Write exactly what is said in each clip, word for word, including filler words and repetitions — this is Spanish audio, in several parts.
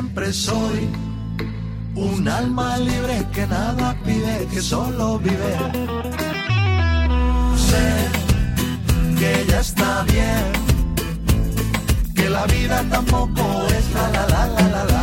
siempre soy un alma libre que nada pide, que solo vive. Sé que ya está bien, que la vida tampoco es la la la la la la.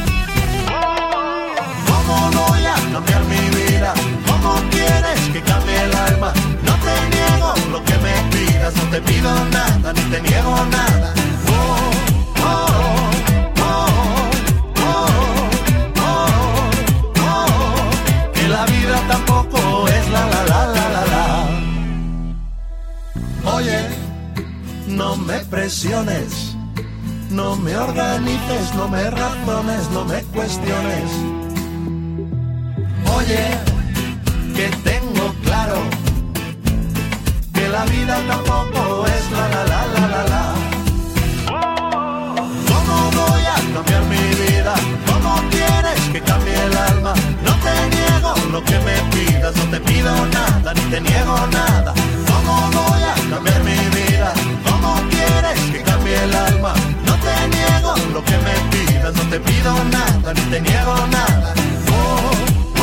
¿Cómo voy a cambiar mi vida? ¿Cómo quieres que cambie el alma? No te niego lo que me pidas, no te pido nada, ni te niego nada. Oh, oh, oh, oh, oh, oh, oh, que la vida tampoco es la la la la la la. Oye, no me presiones, no me organices, no me razones, no me cuestiones. Oye, que tengo claro que la vida tampoco es la la la la la la. ¿Cómo voy a cambiar mi vida? ¿Cómo quieres que cambie el alma? No te niego lo que me pidas, no te pido nada, ni te niego nada. ¿Cómo voy a cambiar mi vida? ¿Cómo quieres que cambie el alma? No te niego lo que me pidas, no te pido nada, ni te niego nada. Oh, oh,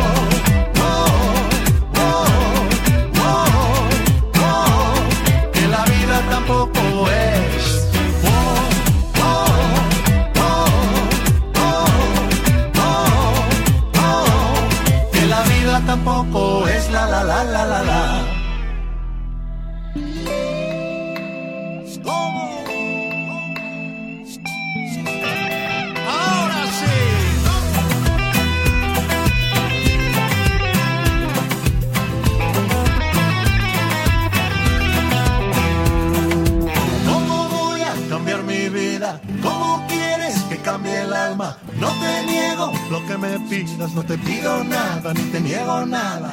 oh, oh, oh, oh, que la vida tampoco es. Oh, oh, oh, oh, oh, oh, que la vida tampoco es la la la la la la. ¿Cómo quieres que cambie el alma? No te niego lo que me pidas, no te pido nada, ni te niego nada.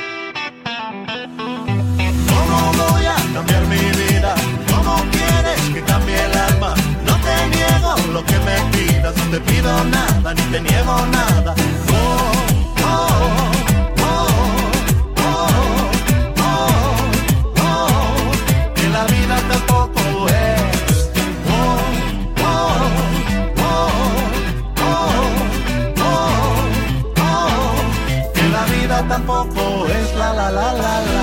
¿Cómo voy a cambiar mi vida? ¿Cómo quieres que cambie el alma? No te niego lo que me pidas, no te pido nada, ni te niego nada. Oh, oh, oh, oh, oh, oh, que la vida tampoco es. Tampoco es la la la la la.